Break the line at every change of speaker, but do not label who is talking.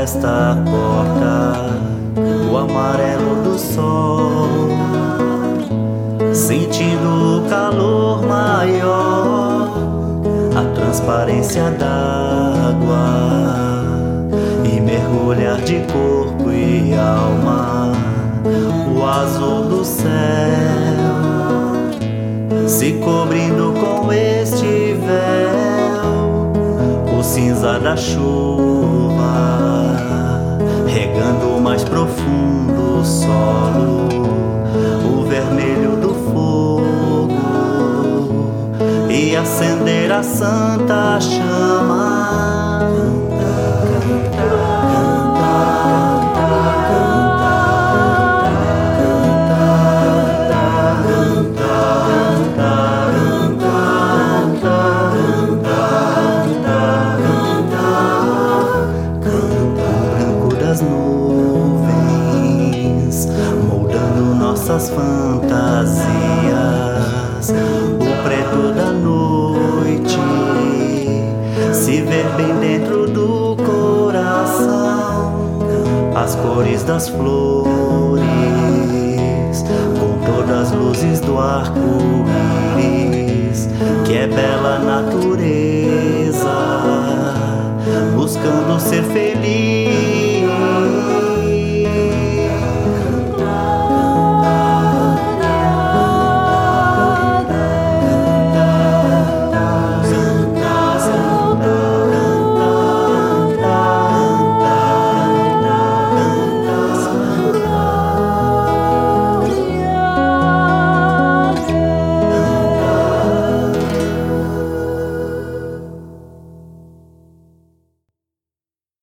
desta porta, o amarelo do sol, sentindo o calor maior, a transparência d'água e mergulhar de corpo e alma, o azul do céu se cobrindo com este véu, o cinza da chuva regando o mais profundo solo, o vermelho do fogo e acender a santa chama. Nuvens moldando nossas fantasias, o preto da noite se ver bem dentro do coração, as cores das flores com todas as luzes do arco-íris, que é bela natureza buscando ser feliz.